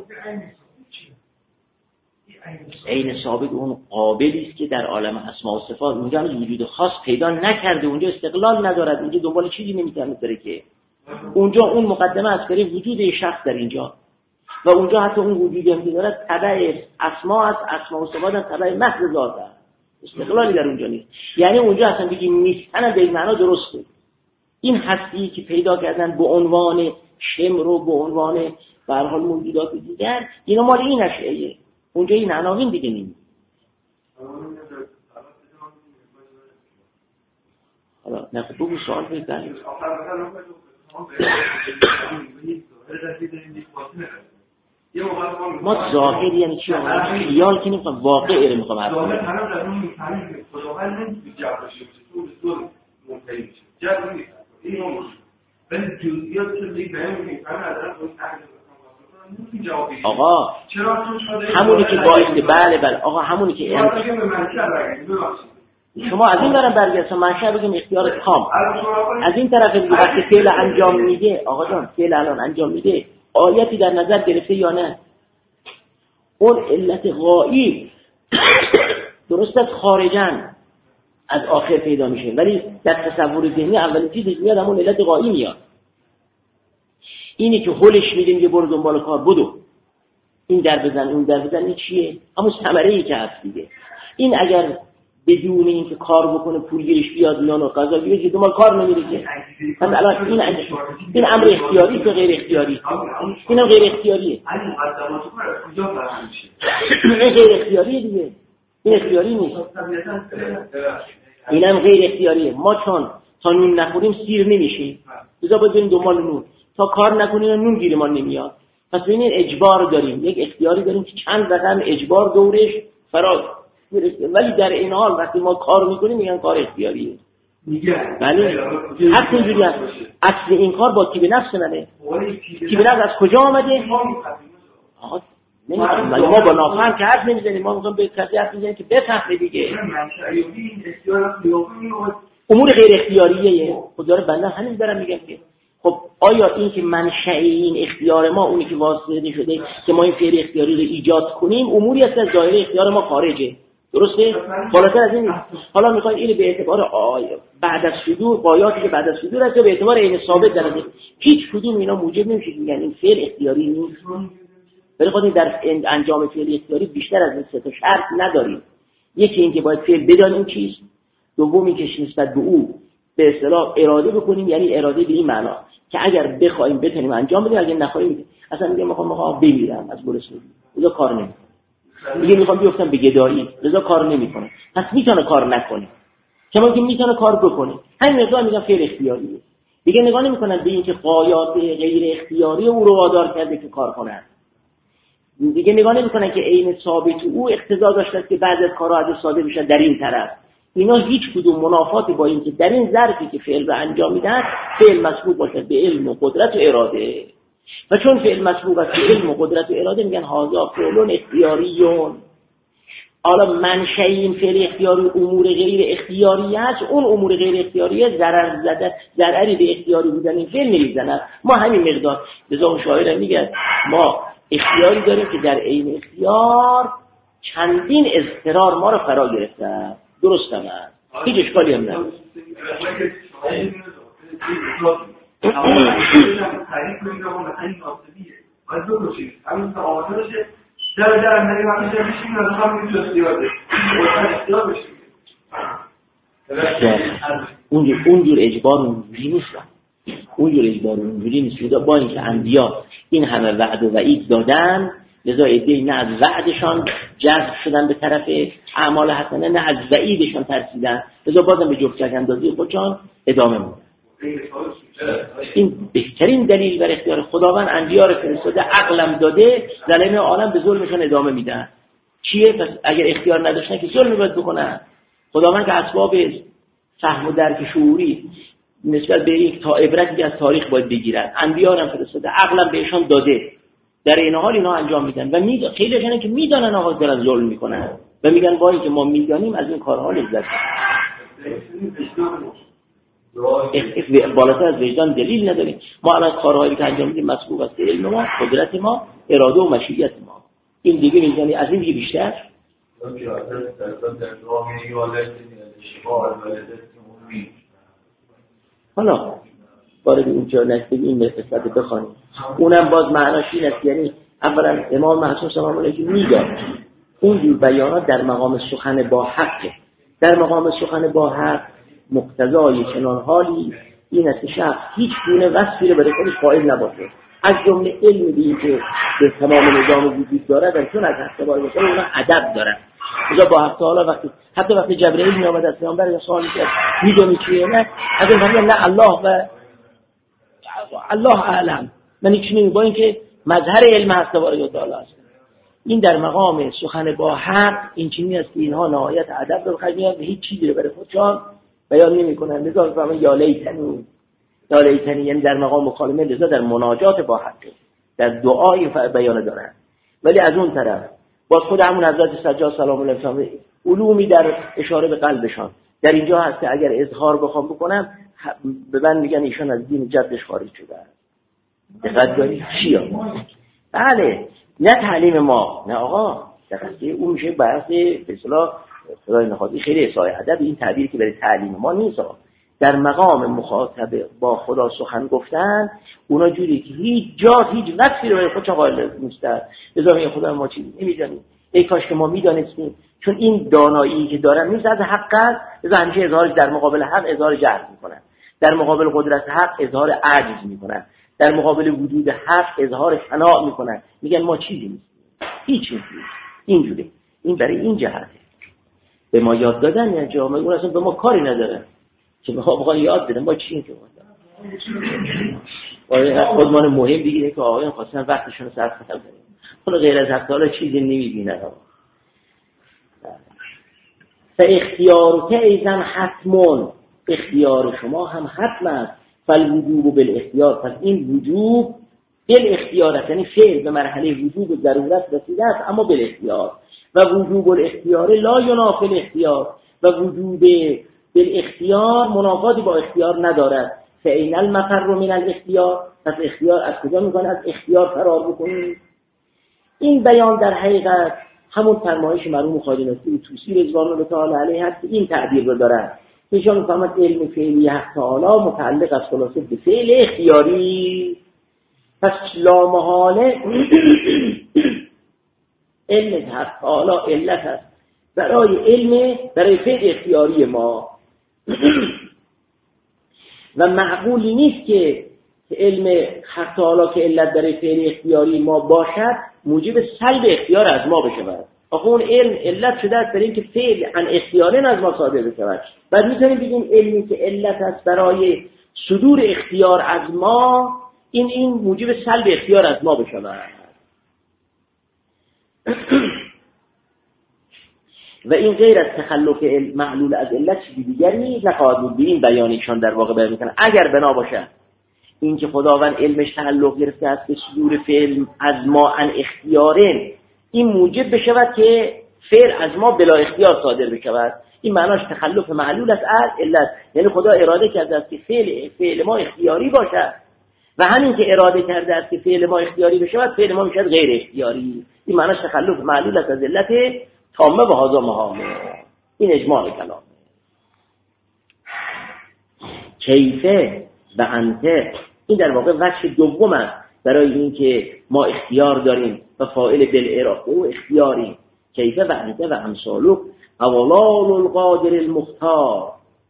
عین ثابت اون قابلی است که در عالم اسماء و صفات اونجا هم وجود خاص پیدا نکرده، اونجا استقلال ندارد، اونجا دنبال چیزی نمیتونه بره که اونجا اون مقدمه از برای وجود شخص در اینجا، و اونجا حتی اون وجودی هم که دارد تبع اسماء است، اسماء و صفات هم تبع محض ذات است، استقلالی در اونجا نیست. یعنی اونجا اصلا بگیم نیستن به این معنا درسته. این هستی که پیدا کردن به عنوان شمر و به عنوان به هر حال موجودات دیگر، اینا مال این اشیایه، اونجا این عناوین دیگه نیست. حالا نه خب بگو سوال بزنید. ما ظاهر یعنی چی؟ خیال که نمیخوام، واقع رو میخوام حرف کنم. آقا همونی که با بله بله آقا همونی که شما از این برم برگردم منشأ بگیم اختیار تام، از این طرف دیگه وقتی فعل انجام میده، آقا جان فعل الان انجام میده، آیتی در نظر گرفته یا نه؟ اون علت غایی درست است خارجاً از آخر پیدا میشه، ولی در تصور ذهنی اولین چیزی میاد همون علت غایی میاد. اینی که هولش میدیم یه برو دنبال کار بدو، این در بزن اون در بزن، این چیه؟ همون ثمره‌ای که هست دیگه. این اگر بدون این که کار بکنه پولگیرش بیاد میان و قضا بیاد دنبال کار نمیره که. پس الان این این امر اختیاری که غیر اختیاری، اینم غیر اختیاریه. این غیر اختیاریه دیگه، این اختیاری نیست، اینم غیر اختیاریه. ما چون تا نون نخوریم سیر نمیشیم، لذا باید بریم دنبال نون، تا کار نکنیم نون گیرمان نمیاد. پس ببینید اجبار داریم، یک اختیاری داریم که چند رقم اجبار دورش فراز، ولی در این حال وقتی ما کار میکنیم میگن کار اختیاریه. بله حتی اینجوری هست. اصل این کار با تیب نفس منه. تیب نفس از کجا آمده؟ آقا نمیدونم، ولی ما با نافهم که حرف نمیزنیم، ما میخوام به کسی حرف میزنیم که بفهمه دیگه. امور غیر اختیاریه. خود داره بنده همین دارم میگم که خب آیا این که منشأ این اختیار ما اونی که واسطه شده که ما این فعل اختیاری رو ایجاد کنیم، اموری است از دایره اختیار ما خارجه، درسته؟ بالاتر از این نیست. حالا میخواین اینو به اعتبار آیا بعد از صدور قایاتی که بعد از صدور است یا به اعتبار عین ثابت درجه، هیچ کدوم اینا موجب نمیشه میگن این فعل اختیاری نیست. ولی خود در انجام فعل اختیاری بیشتر از این سه تا شرط نداریم. یکی این که باید فعل بدانیم چیست، دومی که نسبت به او به اصطلاح اراده بکنیم، یعنی اراده به این معنا که اگر بخوایم بتونیم انجام بدیم، اگر نخواهیم اصلا میگم میخوام میخوام بمیرم از گرسنگی، لذا کار نمیکنه. میگه میخوام بیفتم به گدایی، لذا کار نمیکنه. پس میتونه کار نکنه، کما که میتونه کار بکنه. همین مقدار میگم فعل اختیاریه. دیگه نگاه نمیکنن به اینکه قایات غیر اختیاری او رو وادار کرده که کار کنه. دیگه نگاه نمیکنن که عین ثابت او اقتضا داشته که بعضی از کارها از ساده بشه در این طرف، اینا هیچ کدوم منافاتی با این که در این ظرفی که فعل رو انجام میدن فعل مسبوق باشه به علم و قدرت و اراده، و چون فعل مسبوق است به علم و قدرت و اراده میگن هذا فعل اختیاریون. حالا منشأ این فعل اختیاری امور غیر اختیاری است، اون امور غیر اختیاریه ضرر زده، ضرری به اختیاری بودن این فعل نمیزنن. ما همین مقدار لذا اون شاعر میگه ما اختیاری داریم که در عین اختیار چندین اضطرار ما رو فرا گرفته. درست هم هست، هیچ اشکالی هم نداره. در در اندازه وقتی که میشیم لازم میشه اختیار اختیار بشه. اونجور اونجور اجبار اونجوری نیست، اونجور اجبار اونجوری نیست. با اینکه انبیا این همه وعد و وعید دادن، لذا ایده نه از وعدشان جذب شدن به طرف اعمال حسنه، نه از وعیدشان ترسیدن، لذا بازم به جفت اندازی خودشان ادامه میدن. این بهترین دلیل بر اختیار خداوند انبیا رو فرستاده، عقلم داده، ظالم عالم به ظلمشون ادامه میدن. چیه؟ پس اگر اختیار نداشتن که ظلم باید بکنن. خداوند که اسباب فهم و درک شعوری نسبت به یک تا عبرتی که از تاریخ باید بگیرن، انبیا رو فرستاده، عقلم بهشون داده، در این حال اینا انجام میدن و می خیلی جنن که میدانن آقا دارن ظلم میکنن و میگن وای که ما میدانیم از این کارها لذت میبریم. بالاتر از وجدان دلیل نداریم. ما الان کارهایی که انجام میدیم مسبوق است به علم ما، قدرت ما، اراده و مشیت ما. این دیگه میگن از این دیگه بیشتر حالا وارد اینجا نشدیم این قصه بخوانیم. اونم باز معناش این است، یعنی اولا امام معصوم سلام علیه میگه اون بیانات در مقام سخن با حق، در مقام سخن با حق مقتضای چنان حالی این است که شخص هیچ گونه وصفی رو برای خودش قائل نباشه، از جمله علم به که به تمام نظام وجود داره، چون از حق باید باشه اونا ادب دارن. اجا با حق تعالی وقتی حتی وقتی جبرئیل می آمد از پیامبر یا سوال می‌کرد میدونی چیه، نه از این فرض نه الله و الله اعلم، من هیچ نمی با اینکه مظهر علم هست تبارک و تعالی است. این در مقام سخن با حق این چیزی است که اینها نهایت ادب رو خرج می‌کنن و هیچ چیزی رو برای خودشان بیان نمی‌کنن. لذا فرمان یا لیتنی یا لیتنی، یعنی در مقام مکالمه، لذا در مناجات با حق، در دعای بیان دارن. ولی از اون طرف باز خود همون حضرت سجاد سلام الله علیه علومی در اشاره به قلبشان در اینجا هست که اگر اظهار بخوام بکنم به من میگن ایشان از دین جدش خارج شده است. دقت دارید چیه؟ بله، نه تعلیم ما، نه آقا، دقیقاً اون میشه بحث به اصطلاح خدای نخواهی خیلی اصلاح ادب، این تعبیری که برای تعلیم ما نیست. در مقام مخاطب با خدا سخن گفتن اونا جوری که هیچ جا هیچ وقتی رو برای خودشون قائل نیستن. لذا میگه خدا ما چیزی نمیدونیم، ای کاش که ما میدانستیم، چون این دانایی که دارن نیست از حق است. لذا همیشه اظهارش در مقابل حق اظهار جهل میکنن، در مقابل قدرت حق اظهار عجز میکنن، در مقابل وجود حق اظهار فنا میکنن، میگن ما چیزی نیستیم، هیچ چیزی نیست. اینجوری این برای این جهته به ما یاد دادن، یعنی جامعه اون اصلا به ما کاری نداره که ما بخوام یاد بدم ما چی که ما خودمان مهم دیگه که آقایان خواستن وقتشون رو صرف کنن. حالا غیر از حق تعالی چیزی نمیبینن. فاختیار که ایزن حتمون، اختیار شما هم حتم است. فالوجوب بالاختیار، پس این وجوب بالاختیار است، یعنی فعل به مرحله وجوب و ضرورت رسیده است اما بالاختیار. و وجوب الاختیار لا ینافی الاختیار، و وجوب بالاختیار منافاتی با اختیار ندارد. فاین المفر من الاختیار، پس اختیار از کجا میکنه؟ از اختیار فرار بکنید. این بیان در حقیقت همون فرمایش مرحوم خواجه نصیری طوسی رضوان الله تعالی علیه هست که این تعبیر رو دارن. ایشان میفهمد علم فعلی حق تعالی متعلق از خلاصه به فعل اختیاری، پس لا محاله علم حق تعالی علت است برای علم برای فعل اختیاری ما و معقولی نیست که علم حق تعالی که علت برای فعل اختیاری ما باشد موجب سلب اختیار از ما بشود. آخه اون علم علت شده است برای اینکه فعل عن اختیارن از ما صادر بشود. بعد میتونیم بگیم علمی که علت است برای صدور اختیار از ما، این این موجب سلب اختیار از ما بشود. و این غیر از تخلف معلول از علت چیزی دیگری نخواهد بود. به این بیانیشان در واقع بیان میکنه اگر بنا باشه این که خداوند علمش تعلق گرفته است به صدور فعل از ما ان اختیارن، این موجب بشود که فعل از ما بلا اختیار صادر بشود، این معناش تخلف معلول است از علت، یعنی خدا اراده کرده است که فعل فعل ما اختیاری باشد و همین که اراده کرده است که فعل ما اختیاری بشود فعل ما میشد غیر اختیاری، این معناش تخلف معلول است از علت تامه و هذا محاله. این اجماع کلام. کیفه و انته، این در واقع وجه دوم است برای این که ما اختیار داریم و فاعل بالاراده و اختیاری. کیفه و انته و امثالو اولال القادر المختار،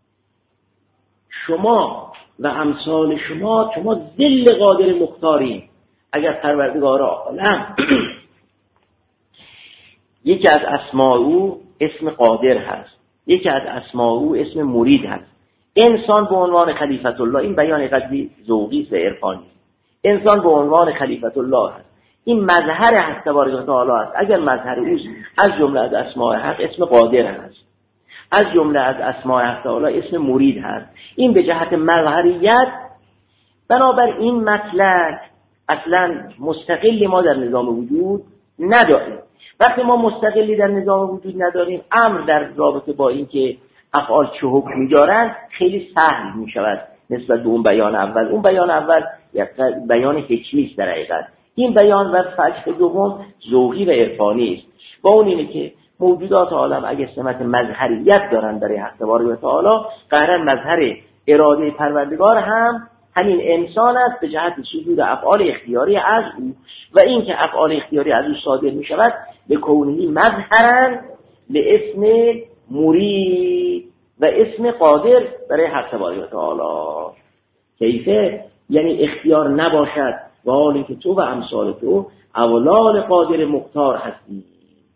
شما و امثال شما شما ذل قادر مختارین. اگر پروردگار عالم یکی از اسماء او اسم قادر هست، یکی از اسماء او اسم مرید هست، انسان به عنوان خلیفت الله، این بیان قدری ذوقی و عرفانی، انسان به عنوان خلیفت الله هست، این مظهر حق تبارک و تعالی است. اگر مظهر اوست از جمله از اسماء حق اسم قادر هست، از جمله از اسماء حق تعالی اسم مرید هست. این به جهت مظهریت. بنابر این مطلق اصلا مستقلی ما در نظام وجود نداریم. وقتی ما مستقلی در نظام وجود نداریم، امر در رابطه با این که افعال چه حکم می‌دارند خیلی سهل می‌شود نسبت به اون بیان اول. اون بیان اول یک بیان حکمی است در حقیقت. این بیان و فجر دوم ذوقی و عرفانی است. با اون اینه که موجودات عالم اگه سمت مظهریت دارن برای حق تبارک و تعالی، قرار مظهر اراده پروردگار هم همین انسان است به جهت صدور افعال اختیاری از او، و این که افعال اختیاری از او صادر می شود به کونهی مظهرن به اسم مرید و اسم قادر برای حق تبارک و تعالی. کیفه یعنی اختیار نباشد و حالی که تو و امثال تو اولال قادر مختار هستی.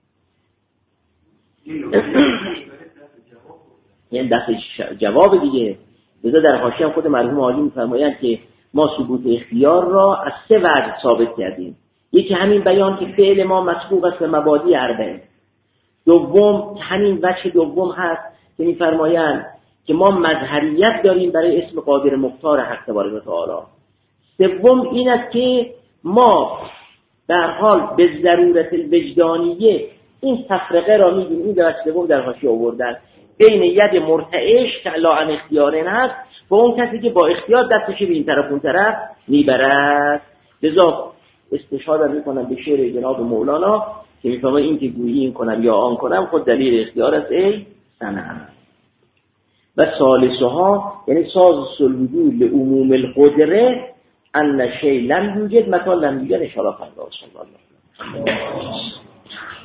یعنی دست جواب دیگه. لذا در حاشیه هم خود مرحوم عالی می‌فرمایند که ما ثبوت اختیار را از سه وجه ثابت کردیم. یکی همین بیان که فعل ما مسبوق است به مبادی اربعه. دوم همین وجه دوم هست که می‌فرمایند که ما مظهریت داریم برای اسم قادر مختار حق تبارک و تعالی. سوم این است که ما در حال به ضرورت الوجدانیه این تفرقه را می‌بینیم. این در سوم در حاشیه آوردن بین ید مرتعش که لا ان اختیارن هست و اون کسی که با اختیار دستش به این طرف اون طرف میبرد. لذا استشهاد میکنم به شعر جناب مولانا که میفهمه این که گویی این کنم یا آن کنم خود دلیل اختیار است ای سنم. و ثالثها یعنی ساز الوجود لعموم القدره ان شیء لم یوجد متى لم یوجد. ان شاء الله.